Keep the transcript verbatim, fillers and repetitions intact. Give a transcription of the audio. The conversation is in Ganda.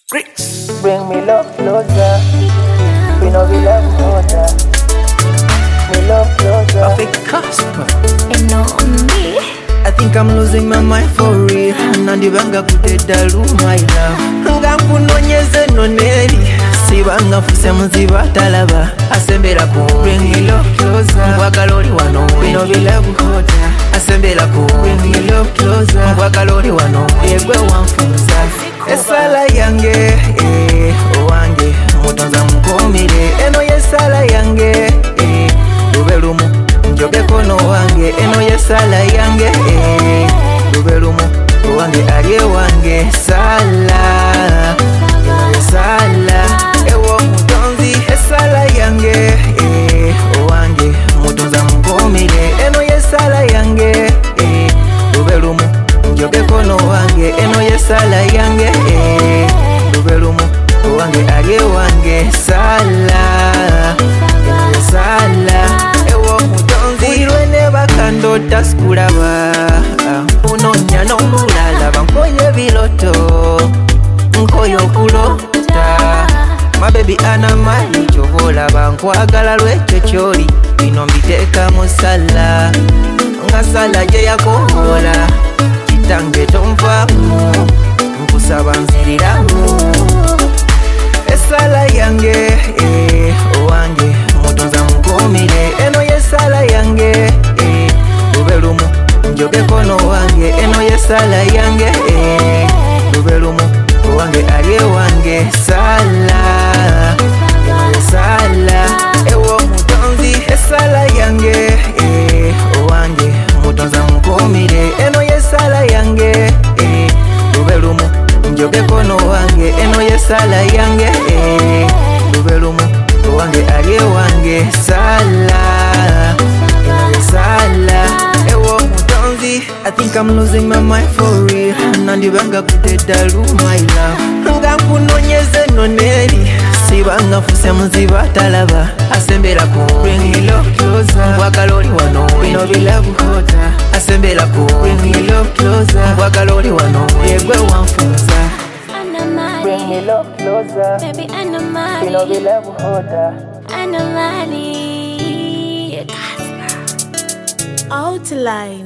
Bring me love closer. We know we love closer. Me love closer. Perfect Casper. And on me. I think I'm losing my mind for real. Nandibanga kuteda lu my love. Nga kunonyeze noneri. Sibanga fuse mziba talaba. Asembera ku bring me love closer. Mwakalori wano we know we love closer. Asembera ku bring me love closer. Mwakalori wano yegwe wanfunza. Esala yange eh owange mutonza mukomire eno yesala yange eh lubelumu njoge kono wange eno yesala yange eh lubelumu wange aliye wange sala sala ewo mutonzi esala yange eh owange mutonza mukomire eno yesala yange eh lubelumu njoge kono wange eno yesala yange eh lubelumu wange aliye wange sala sala ewo mutonzi irwene bakando taskulaba unonya nomulala bankoye biloto nkoyo kulota mabebi ana mali chobola bankwagala lwekyo kyoli bino mbiteeka musala nga sala gye yakongola kitange tonvamu nkusaba nziriramu esala yange eh owange mutonza mukomire eno yesala yange eh lubelumu njoge kono wange eno yesala yange eh lubelumu wange aliye wange sala sala ewo mutonzi esala yange eh owange mutonza mukomire eno yesala yange eh lubelumu njoge kono wange eno yesala yange eh lubelumu wange aliye wange sala sala ewo mutonzi. I think I'm losing my mind for real. Nandibanga kuteda lu my love. Nga kunonyeze noneri. Sibanga fuse mziba talaba. Asembera ku bring me love closer. Mwakalori wano we know we love kota. Asembera ku bring me love closer. Mwakalori wano yegwe wanfunza. Bring me love closer. Baby, Anamali. We know we love closer. Anamali. Outline.